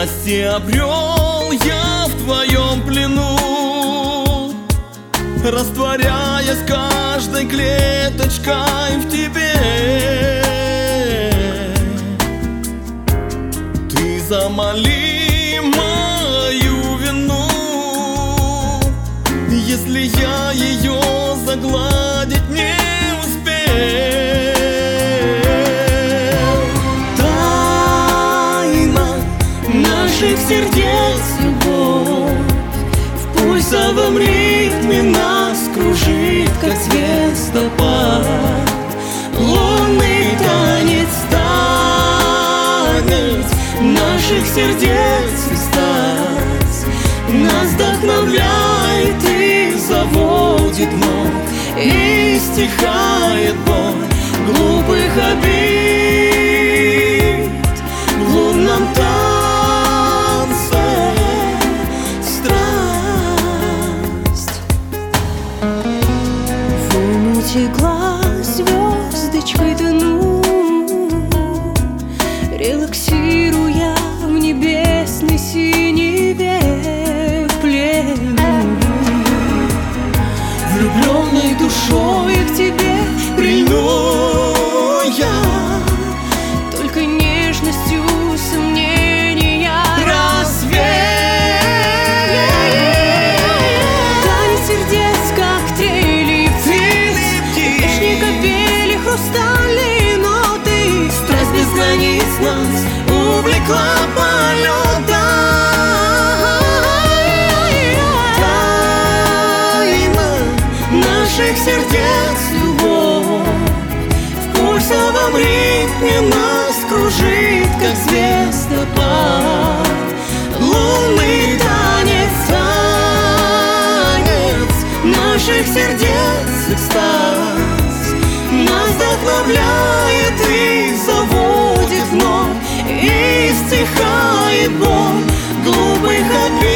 Счастье обрел я в твоем плену, растворяясь каждой клеточкой в тебе. Ты замоли мою вину, если я ее загладить не успел. Наших сердец любовь в пульсовом ритме нас кружит, как звездопад. Лунный танец, танец наших сердец экстаз нас вдохновляет и заводит вновь, и стихает боль глупых обид в лунном танце. Глаз звездочкой тону, релаксируя в небесной синеве в плену. Влюбленной душой к тебе прильну я, только нежностью сомнения рассвет. Танец сердец, коктейли, капели, хрустальные ноты. Страсть без границ нас увлекла полетом. Тайна наших сердец любовь в пульсовом ритме нас кружит, как звездопад. Лунный танец, танец наших сердец экстаз нас вдохновляет и заводит вновь, и стихает боль глупых обид.